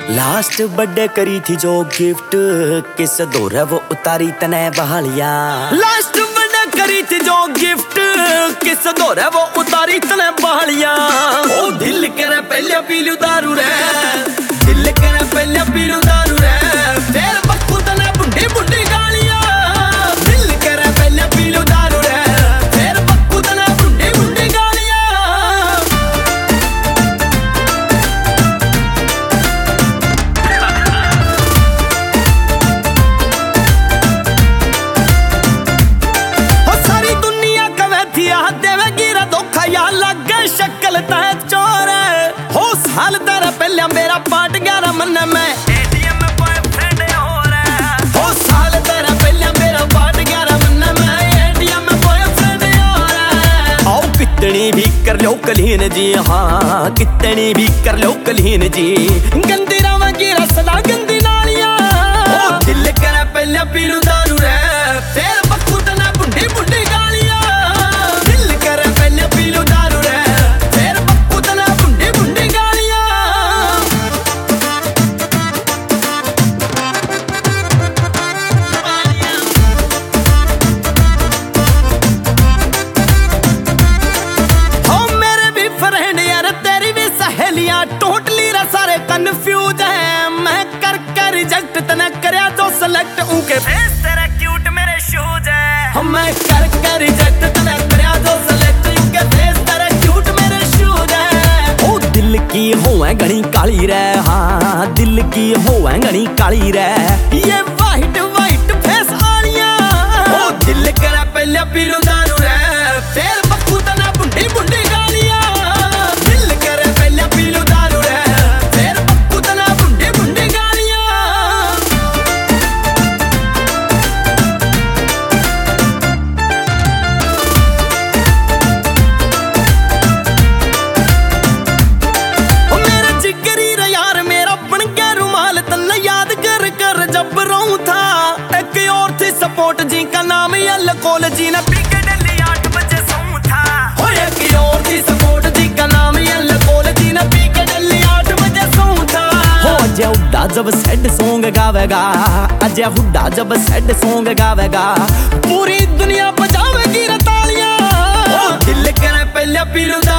Last birthday करी थी जो गिफ्ट किस दौर है वो उतारी तने बहालिया। लास्ट बर्थडे करी थी जो गिफ्ट किस दौर है वो उतारी तने बहालिया। ओ दिल करे पहले पी लूं दारू रे, दिल करे पहले पी लूं दारू रे, फिर बक्कू तने बुंडी बुंडी गालियां। दिल करे पहले पी लूं दारू रे, फिर बक्कू तने बुंडी बुंडी गालियां। शक्ल तय चोर हो साल तेरा पहले मेरा पार्ट 11 मन में एटीएम में बॉयफ्रेंड और हो साल तेरा पहले मेरा पार्ट 11 मन में एटीएम में बॉयफ्रेंड और आओ कितनी भी कर लो कलीन जी, हाँ कितनी भी कर लो कलीन जी, गंदी रावा की रसदा गंदी नालियां। ओ दिल करे पहले पी लूं दारू रे, फिर बक्कू तना बुंडी बुंडी गालियां। दिल करे पहले पी लूं दारू रे, टोटली रा सारे कंफ्यूज है। मैं कर रिजेक्ट तने करया जो सेलेक्ट उनके फेस तेरा क्यूट मेरे शूज है। मैं कर रिजेक्ट तने करया जो सेलेक्ट उनके फेस तेरा क्यूट मेरे शूज है। ओ दिल की होए घणी काली रे, हाँ दिल की होए घणी काली रे, ये वाइट वाइट फेस आलियां। ओ दिल करे पहले पी लूं दारू रे, फिर बक्कू तना बुंडी बुंडी गालियां। दिल करे पहले पी लूं दारू रे, फिर बक्कू तना बुंडी बुंडी गालियां। ओ मेरा जिगरी रे यार मेरा बन गया रुमाल, तन्ने याद कर कर जब रोऊं था। एक और थी सपोर्ट जी का नाम यल कॉल जी ने पी के दिल्ली 8 बजे सोऊं था। हो एक और थी सपोर्ट जी का नाम यल कॉल जी ने पी के दिल्ली 8 बजे सोऊं था। हो अजय हुड्डा जब सैड सॉन्ग गावेगा, अजय हुड्डा जब सैड सॉन्ग गावेगा, पूरी दुनिया बजावेगी रे तालियां। ओ दिल करे पहले पी लूं